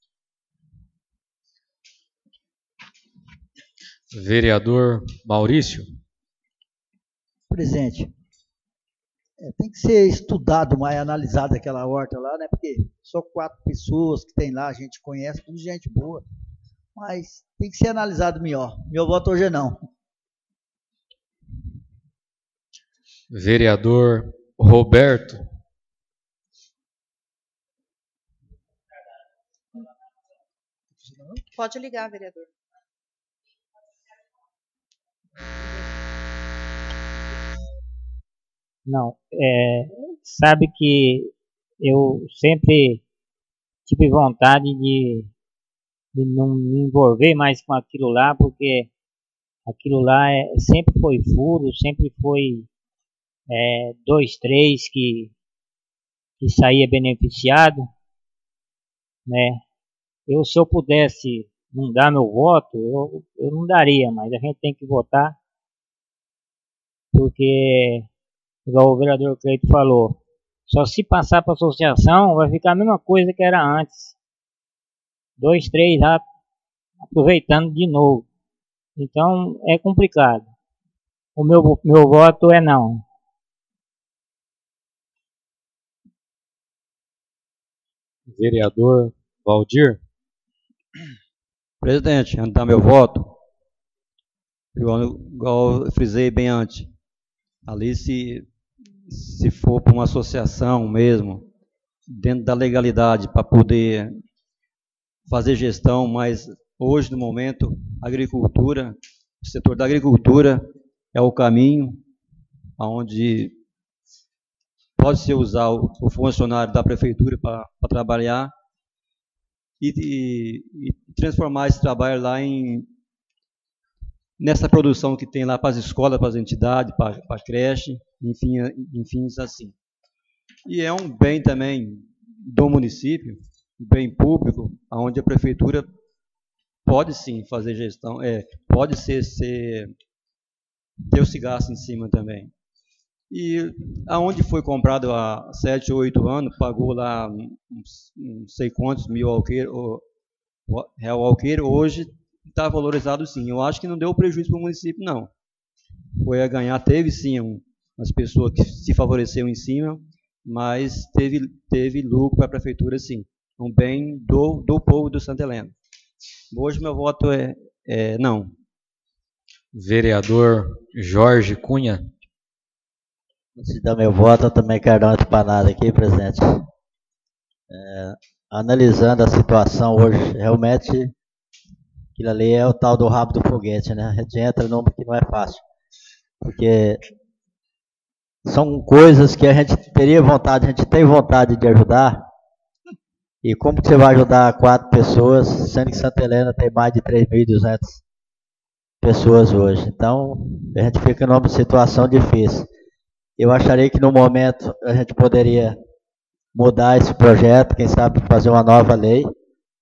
Vereador Maurício. Presidente, tem que ser estudado mais, analisado aquela horta lá, né? Porque só 4 pessoas que tem lá, a gente conhece, tudo gente boa. Mas tem que ser analisado melhor. Meu voto hoje é não. Vereador Roberto. Pode ligar, vereador. Não, sabe que eu sempre tive vontade de não me envolver mais com aquilo lá, porque aquilo lá sempre foi furo, sempre foi 2, 3 que saía beneficiado, né? Se eu pudesse não dar meu voto, eu não daria, mas a gente tem que votar, porque, igual o vereador Cleito falou, só se passar para a associação vai ficar a mesma coisa que era antes. 2, 3 já aproveitando de novo. Então é complicado. O meu voto é não. Vereador Valdir. Presidente, antes de dar meu voto, igual eu frisei bem antes, ali se for para uma associação mesmo, dentro da legalidade, para poder fazer gestão, mas hoje, no momento, a agricultura, o setor da agricultura é o caminho onde pode-se usar o funcionário da prefeitura para trabalhar e transformar esse trabalho lá nessa produção que tem lá para as escolas, para as entidades, para a creche, enfim, assim. E é um bem também do município, bem público, onde a prefeitura pode sim fazer gestão, pode ter o gasto em cima também. E aonde foi comprado há 7 ou 8 anos, pagou lá não sei quantos mil real alqueiro, hoje está valorizado sim. Eu acho que não deu prejuízo para o município, não. Foi a ganhar, teve sim umas pessoas que se favoreceram em cima, mas teve lucro para a prefeitura sim. Um bem do povo do Santa Helena. Hoje meu voto é não. Vereador Jorge Cunha. Antes de dar meu voto, eu também quero dar uma empanada aqui, presidente. Analisando a situação hoje, realmente, aquilo ali é o tal do rabo do foguete, né? A gente entra numa que não é fácil. Porque são coisas que a gente teria vontade, a gente tem vontade de ajudar. E como que você vai ajudar 4 pessoas, sendo que Santa Helena tem mais de 3.200 pessoas hoje? Então, a gente fica numa situação difícil. Eu acharia que no momento a gente poderia mudar esse projeto, quem sabe fazer uma nova lei,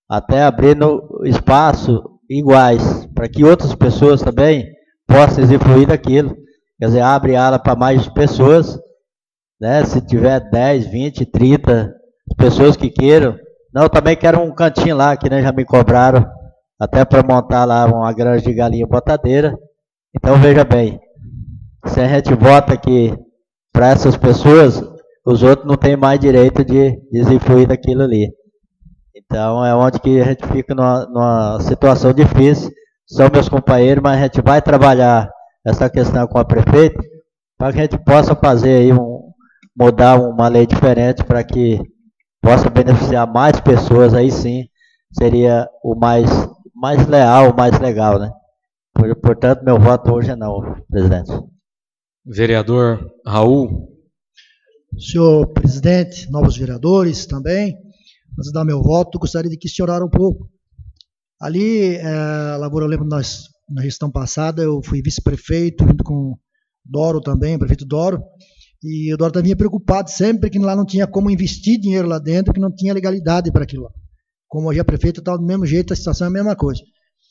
até abrindo espaço iguais, para que outras pessoas também possam usufruir daquilo. Quer dizer, abre ala para mais pessoas, né? Se tiver 10, 20, 30 pessoas que queiram. Não, eu também quero um cantinho lá, que né, já me cobraram, até para montar lá uma granja de galinha botadeira. Então, veja bem, se a gente vota aqui para essas pessoas, os outros não têm mais direito de usufruir daquilo ali. Então, é onde que a gente fica numa situação difícil. São meus companheiros, mas a gente vai trabalhar essa questão com a prefeita para que a gente possa fazer aí mudar uma lei diferente para que possa beneficiar mais pessoas. Aí sim seria o mais leal, o mais legal, né? Portanto, meu voto hoje é não, presidente. Vereador Raul. Senhor presidente, novos vereadores também, antes de dar meu voto, gostaria de questionar um pouco. Ali, Lavoura, eu lembro na gestão passada, eu fui vice-prefeito, junto com Doro também, o prefeito Doro, e o Doro também vinha preocupado sempre que lá não tinha como investir dinheiro lá dentro, que não tinha legalidade para aquilo lá. Como hoje a prefeita está do mesmo jeito, a situação é a mesma coisa.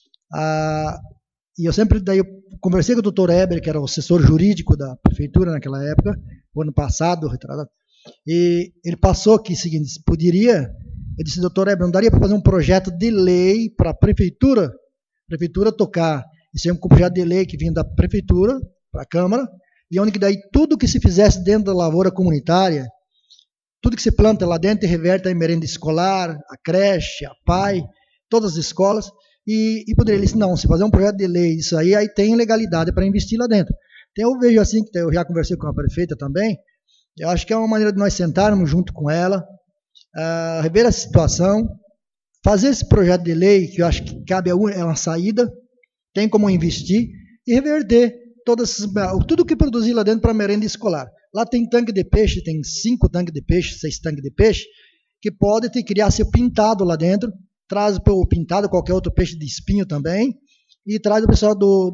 E eu sempre, daí eu conversei com o doutor Eber, que era o assessor jurídico da prefeitura naquela época, o ano passado, retrasado, e ele passou aqui o seguinte, eu disse, doutor Eber, não daria para fazer um projeto de lei para a prefeitura tocar, isso é um projeto de lei que vinha da prefeitura para a Câmara, e onde que daí tudo que se fizesse dentro da lavoura comunitária, tudo que se planta lá dentro reverte a merenda escolar, a creche, a PAI, todas as escolas, e poderia, ele disse, não, se fazer um projeto de lei, isso aí tem legalidade para investir lá dentro. Então eu vejo assim, que eu já conversei com a prefeita também, eu acho que é uma maneira de nós sentarmos junto com ela, rever a situação, fazer esse projeto de lei, que eu acho que cabe é uma saída, tem como investir, e reverter tudo que produzir lá dentro para merenda escolar. Lá tem tanque de peixe, tem 5 tanques de peixe, 6 tanques de peixe, que pode criar seu pintado lá dentro, traz o pintado, qualquer outro peixe de espinho também, e traz o pessoal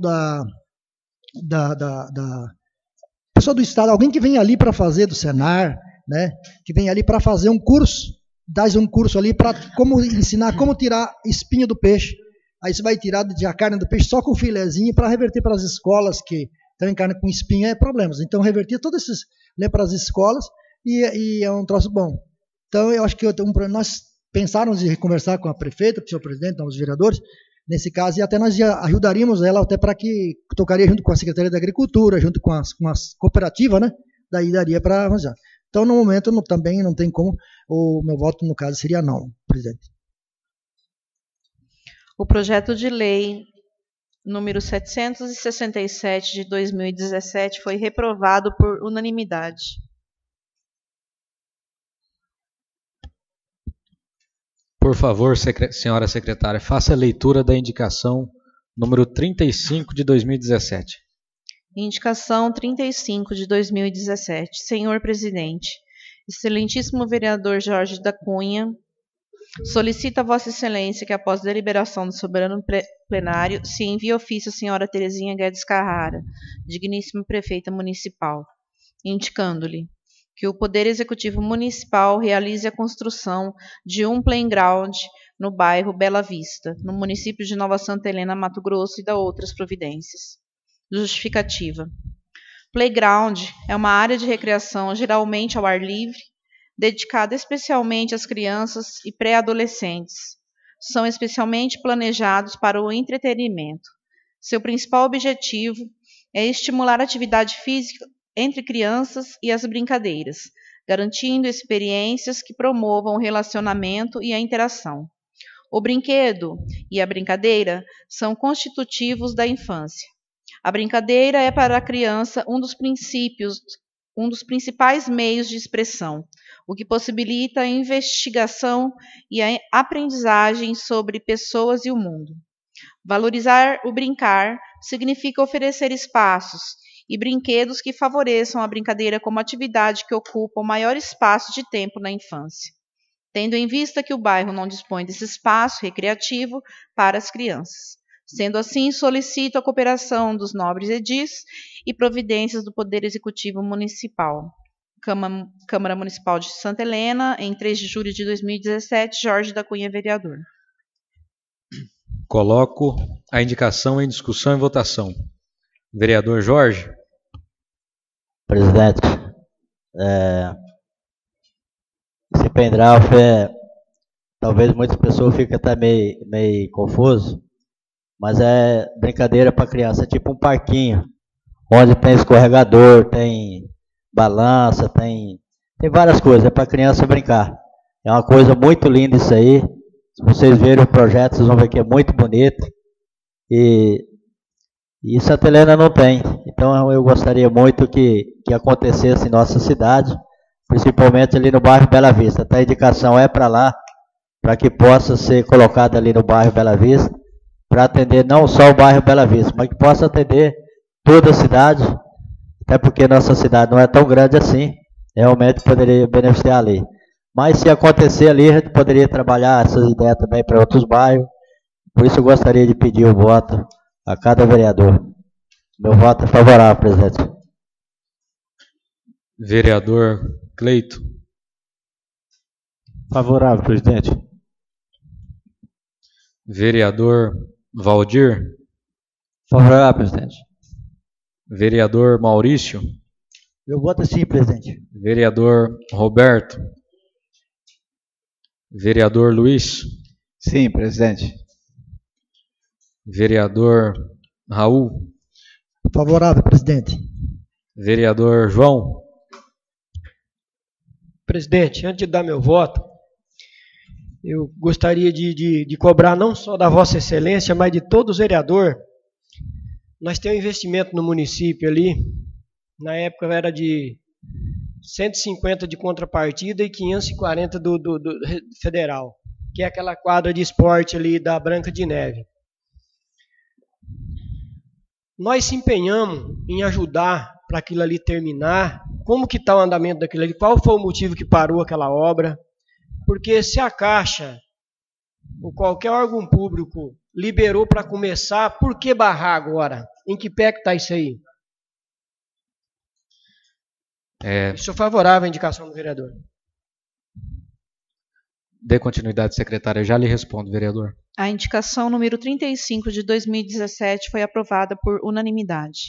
pessoal do estado, alguém que vem ali para fazer do Senar, né, que vem ali para fazer um curso, dá um curso ali para ensinar como tirar espinho do peixe. Aí você vai tirar a carne do peixe só com filezinho para reverter para as escolas que também carne com espinho é problemas. Então, reverter todos esses para as escolas e é um troço bom. Então, eu acho que nós pensamos em conversar com a prefeita, com o senhor presidente, com os vereadores, nesse caso, e até nós ajudaríamos ela até para que tocaria junto com a Secretaria da Agricultura, junto com as cooperativas, né? Daí daria para arranjar. Então, no momento, também não tem como, o meu voto, no caso, seria não, presidente. O projeto de lei número 767 de 2017 foi reprovado por unanimidade. Por favor, senhora secretária, faça a leitura da indicação número 35 de 2017. Indicação 35 de 2017. Senhor presidente, excelentíssimo vereador Jorge da Cunha, solicita a Vossa Excelência que, após deliberação do soberano plenário, se envie ofício à senhora Terezinha Guedes Carrara, digníssima prefeita municipal, indicando-lhe que o Poder Executivo Municipal realize a construção de um playground no bairro Bela Vista, no município de Nova Santa Helena, Mato Grosso, e da outras providências. Justificativa. Playground é uma área de recreação geralmente ao ar livre, dedicada especialmente às crianças e pré-adolescentes. São especialmente planejados para o entretenimento. Seu principal objetivo é estimular a atividade física entre crianças e as brincadeiras, garantindo experiências que promovam o relacionamento e a interação. O brinquedo e a brincadeira são constitutivos da infância. A brincadeira é para a criança um dos principais meios de expressão, o que possibilita a investigação e a aprendizagem sobre pessoas e o mundo. Valorizar o brincar significa oferecer espaços e brinquedos que favoreçam a brincadeira como atividade que ocupa o maior espaço de tempo na infância, tendo em vista que o bairro não dispõe desse espaço recreativo para as crianças. Sendo assim, solicito a cooperação dos nobres edis e providências do Poder Executivo Municipal. Câmara Municipal de Santa Helena, em 3 de julho de 2017, Jorge da Cunha, vereador. Coloco a indicação em discussão e votação. Vereador Jorge. Presidente, esse pendrive talvez muitas pessoas fiquem até meio confuso, mas é brincadeira para criança, é tipo um parquinho, onde tem escorregador, tem balança, tem várias coisas, é para criança brincar. É uma coisa muito linda isso aí. Se vocês verem o projeto, vocês vão ver que é muito bonito. E Santa Helena não tem. Então eu gostaria muito que acontecesse em nossa cidade, principalmente ali no bairro Bela Vista. Até a indicação é para lá, para que possa ser colocada ali no bairro Bela Vista, para atender não só o bairro Bela Vista, mas que possa atender toda a cidade, até porque nossa cidade não é tão grande assim, realmente poderia beneficiar ali. Mas se acontecer ali, a gente poderia trabalhar essas ideias também para outros bairros. Por isso eu gostaria de pedir o voto a cada vereador. Meu voto é favorável, presidente. Vereador Cleito. Favorável, presidente. Vereador Valdir. Favorável, presidente. Vereador Maurício. Meu voto é sim, presidente. Vereador Roberto. Vereador Luiz. Sim, presidente. Vereador Raul. Favorável, presidente. Vereador João. Presidente, antes de dar meu voto, eu gostaria de cobrar não só da Vossa Excelência, mas de todos os vereadores. Nós temos um investimento no município ali, na época era de 150 de contrapartida e 540 do federal, que é aquela quadra de esporte ali da Branca de Neve. Nós se empenhamos em ajudar para aquilo ali terminar. Como que está o andamento daquilo ali? Qual foi o motivo que parou aquela obra? Porque se a Caixa ou qualquer órgão público liberou para começar, por que barrar agora? Em que pé que está isso aí? Sou favorável à indicação do vereador. Dê continuidade, secretária. Eu já lhe respondo, vereador. A indicação número 35 de 2017 foi aprovada por unanimidade.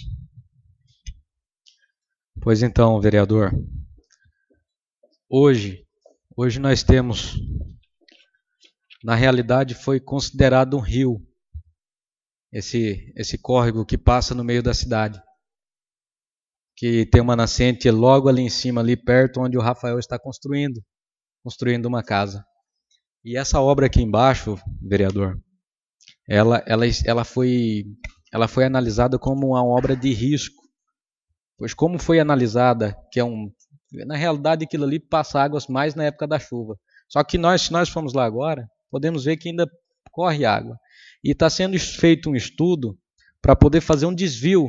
Pois então, vereador. Hoje nós temos, na realidade foi considerado um rio, esse córrego que passa no meio da cidade, que tem uma nascente logo ali em cima, ali perto onde o Rafael está construindo uma casa. E essa obra aqui embaixo, vereador, ela foi analisada como uma obra de risco. Pois como foi analisada, na realidade aquilo ali passa águas mais na época da chuva. Só que se nós formos lá agora, podemos ver que ainda corre água. E está sendo feito um estudo para poder fazer um desvio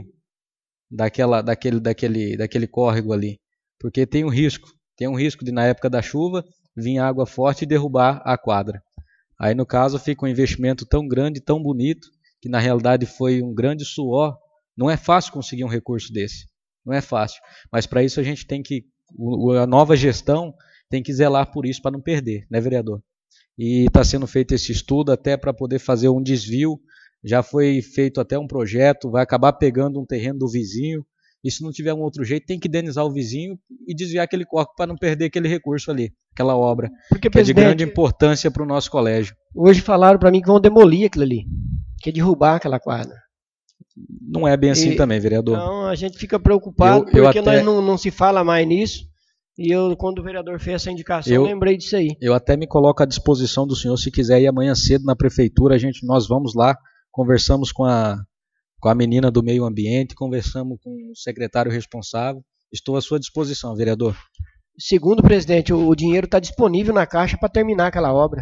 daquele córrego ali. Porque tem um risco de na época da chuva vir água forte e derrubar a quadra. Aí no caso fica um investimento tão grande, tão bonito, que na realidade foi um grande suor. Não é fácil conseguir um recurso desse. Não é fácil, mas para isso a gente tem que, a nova gestão tem que zelar por isso para não perder, né, vereador? E está sendo feito esse estudo até para poder fazer um desvio, já foi feito até um projeto, vai acabar pegando um terreno do vizinho, e se não tiver um outro jeito, tem que indenizar o vizinho e desviar aquele córrego para não perder aquele recurso ali, aquela obra, porque, que é de grande importância para o nosso colégio. Hoje falaram para mim que vão demolir aquilo ali, que é derrubar aquela quadra. Não é bem assim também, vereador. Então a gente fica preocupado porque nós não se fala mais nisso. E quando o vereador fez essa indicação, eu lembrei disso aí. Eu até me coloco à disposição do senhor, se quiser ir amanhã cedo na prefeitura, nós vamos lá, conversamos com a menina do meio ambiente, conversamos com o secretário responsável. Estou à sua disposição, vereador. Segundo o presidente, o dinheiro está disponível na Caixa para terminar aquela obra.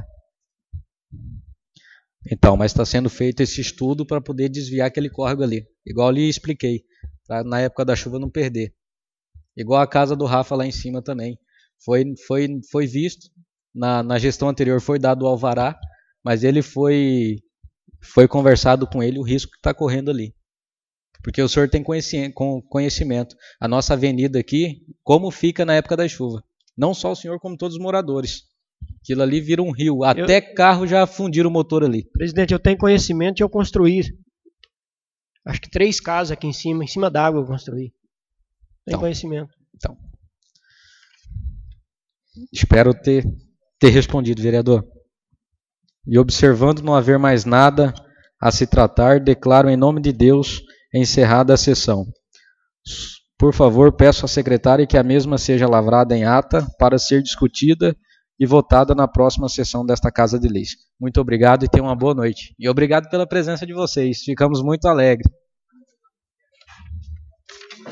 Então, mas está sendo feito esse estudo para poder desviar aquele córrego ali. Igual eu lhe expliquei, para na época da chuva não perder. Igual a casa do Rafa lá em cima também. Foi visto, na gestão anterior foi dado o alvará, mas ele foi conversado com ele o risco que está correndo ali. Porque o senhor tem conhecimento. A nossa avenida aqui, como fica na época da chuva. Não só o senhor, como todos os moradores. Aquilo ali vira um rio. Até carro já afundiram o motor ali. Presidente, eu tenho conhecimento de eu construir. Acho que 3 casas aqui em cima d'água eu construí. Tenho conhecimento. Então, espero ter respondido, vereador. E observando não haver mais nada a se tratar, declaro em nome de Deus encerrada a sessão. Por favor, peço à secretária que a mesma seja lavrada em ata para ser discutida e votada na próxima sessão desta Casa de Leis. Muito obrigado e tenham uma boa noite. E obrigado pela presença de vocês. Ficamos muito alegres.